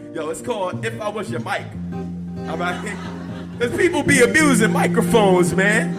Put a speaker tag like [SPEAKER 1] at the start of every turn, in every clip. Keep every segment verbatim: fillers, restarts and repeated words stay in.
[SPEAKER 1] Yo, it's called If I Was Your Mic. All right? Because people be abusing microphones,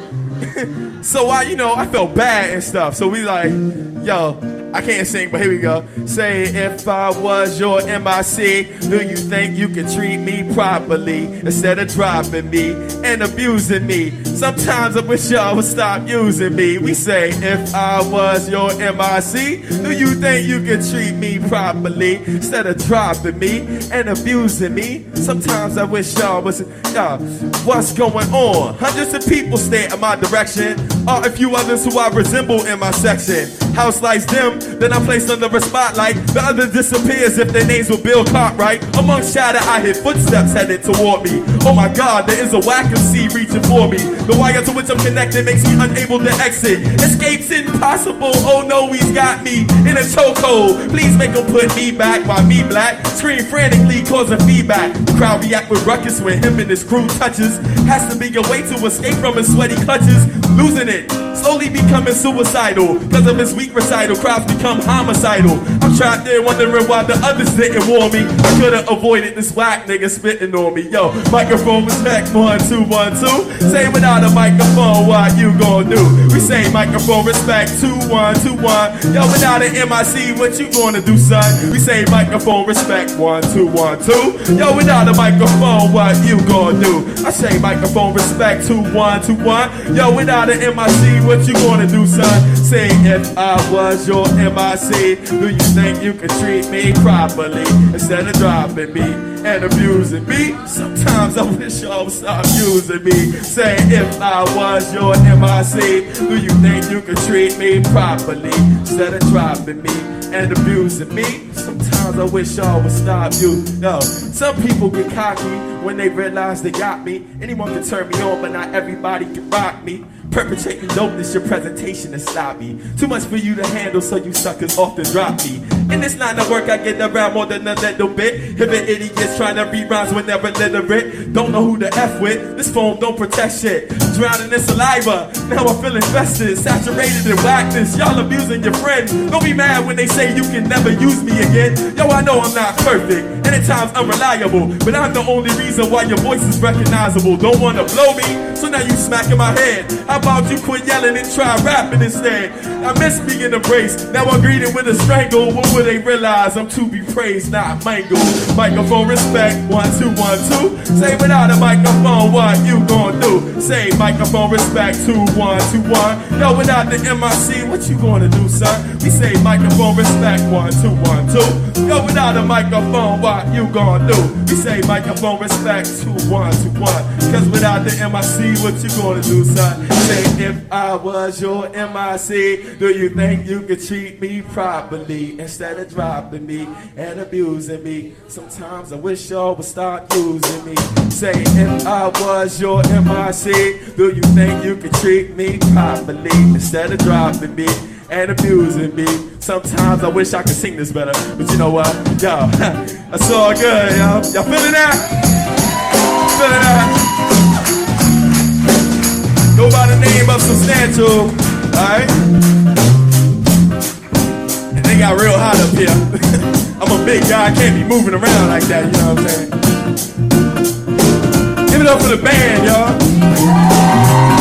[SPEAKER 1] man. So I, you know, I felt bad and stuff. So we like, yo, I can't sing, but here we go. Say, if I was your M I C, do you think you could treat me properly instead of dropping me and abusing me? Sometimes I wish y'all would stop using me. We say, if I was your M I C, do you think you could treat me properly instead of dropping me and abusing me? Sometimes I wish y'all was, y'all, what's going on? Hundreds of people stare in my direction, or a few others who I resemble in my section. House lights dim, then I'm placed under a spotlight. The other disappears if their names were Bill Cartwright. Amongst chatter, I hear footsteps headed toward me. Oh my God, there is a whack M C reaching for me. The wire to which I'm connected makes me unable to exit. Escape's impossible. Oh no, he's got me in a chokehold. Please make him put me back while me black scream frantically, causing feedback. The crowd react with ruckus when him and his crew touches. Has to be a way to escape from his sweaty clutches. Losing it, slowly becoming suicidal. Cause of his weak recital, crowds become homicidal. I'm trapped there wondering why the others didn't warn me. I could've avoided this whack nigga spitting on me. Yo, microphone respect, one, two, one, two. Say without a microphone, what you gon' do? We say microphone respect, two, one, two, one. Yo, without an M I C, what you gonna do, son? We say microphone respect, one, two, one, two. Yo, without a microphone, what you gonna do? I say microphone respect, two, one, two, one. Yo, without an M I C, what you gonna do, son? Say if I was your M I C, do you think you could treat me properly instead of dropping me and abusing me? Sometimes I wish y'all would stop using me. Say if I was your M I C, do you think you could treat me properly instead of dropping me and abusing me? Sometimes I wish y'all would stop you. Yo, some people get cocky when they realize they got me. Anyone can turn me on, but not everybody can rock me. Perpetrating dopeness, your presentation is sloppy. Too much for you to handle, so you suckers often drop me. In this line of work, I get around more than a little bit. If an idiot's trying to read rhymes when they're illiterate, don't know who to F with. This phone don't protect shit. Drowning in saliva, now I feel infested. Saturated in whackness, y'all abusing your friend. Don't be mad when they say you can never use me again. Yo, I know I'm not perfect, and at times unreliable, but I'm the only reason why your voice is recognizable. Don't wanna blow me, so now you smacking my head. How about you quit yelling and try rapping instead? I miss being embraced, now I'm greeted with a strangle. When will they realize I'm to be praised, not mangled? Microphone respect, one, two, one, two. Say without a microphone, what you gon' do? Say microphone respect, two, one, two, one. Yo, without the M I C, what you gonna do, son? We say microphone respect, one, two, one, two. Yo, without a microphone, what you gon' do? We say microphone respect, two, one, two, one. Cause without the M I C, what you gonna do, son? Say if I was your M I C, do you think you could treat me properly instead of dropping me and abusing me? Sometimes I wish y'all would stop using me. Say if I was your M I C, do you think you could treat me properly instead of dropping me and abusing me? Sometimes I wish I could sing this better, but you know what? Yo, that's all good, y'all. Y'all feeling that? Feeling that? Go by the name of Substantial, alright? And they got real hot up here. I'm a big guy, I can't be moving around like that, you know what I'm saying? Give it up for the band, y'all.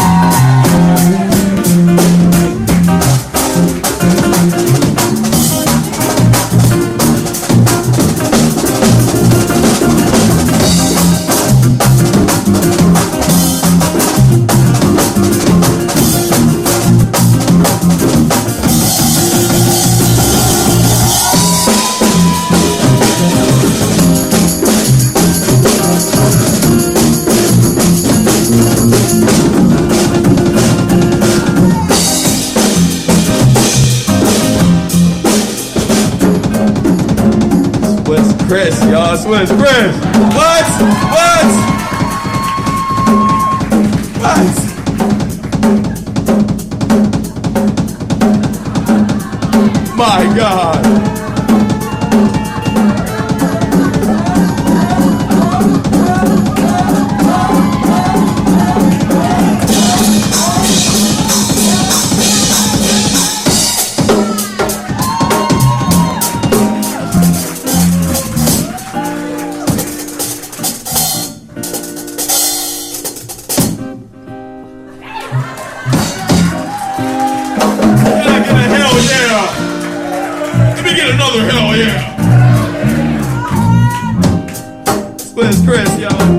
[SPEAKER 1] Chris, y'all, Swiss, Chris. What? What? What? My God. get another hell yeah? Where's Chris, y'all?